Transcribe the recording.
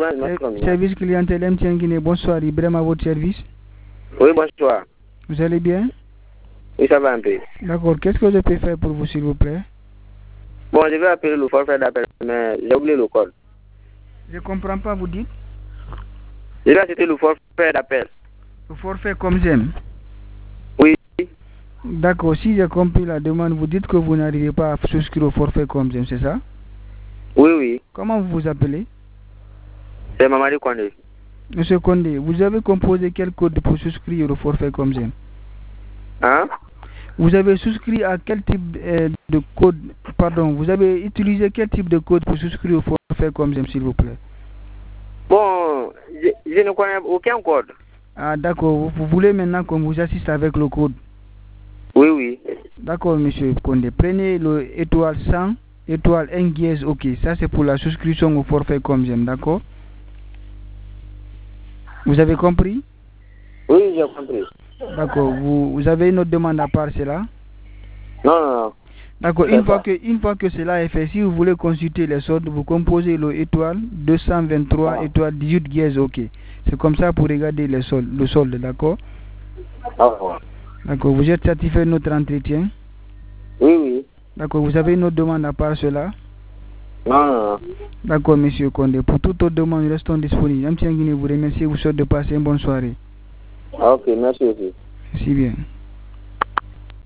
Service clientèle MTN Guinée, bonsoir, Ibrahim à votre service. Oui, bonsoir. Vous allez bien? Oui, ça va un peu. D'accord, qu'est-ce que je peux faire pour vous, s'il vous plaît? Bon, je vais appeler le forfait d'appel, mais j'ai oublié le code. Je ne comprends pas, vous dites? Je vais acheter le forfait d'appel. Le forfait comme j'aime? Oui. D'accord, si j'ai compris la demande, vous dites que vous n'arrivez pas à souscrire au forfait comme j'aime, c'est ça? Oui, oui. Comment vous vous appelez? C'est Mamadi Kondé. Monsieur Kondé, vous avez composé quel code pour souscrire au forfait comme j'aime? Hein? Vous avez souscrit à quel type de code? Pardon, vous avez utilisé quel type de code pour souscrire au forfait comme j'aime, s'il vous plaît? Bon, je ne connais aucun code. Ah, d'accord. Vous voulez maintenant qu'on vous assiste avec le code? Oui, oui. D'accord, monsieur Kondé. Prenez le étoile 100, étoile 1 dièse, ok. Ça, c'est pour la souscription au forfait comme j'aime, d'accord? Vous avez compris? Oui, j'ai compris. D'accord. Vous avez une autre demande à part cela? Non, non, non. D'accord. Une fois que cela est fait, si vous voulez consulter les soldes, vous composez le étoile 223, étoile 18 dièse, ok. C'est comme ça pour regarder le solde, d'accord? D'accord. Vous êtes satisfait de notre entretien? Oui, oui. D'accord. Vous avez une autre demande à part cela? Non, non, non. D'accord, monsieur Kondé. Pour toute autre demande, restons disponibles. MTN Guinée vous remercie et vous souhaite de passer une bonne soirée. Ok, merci aussi. Merci bien.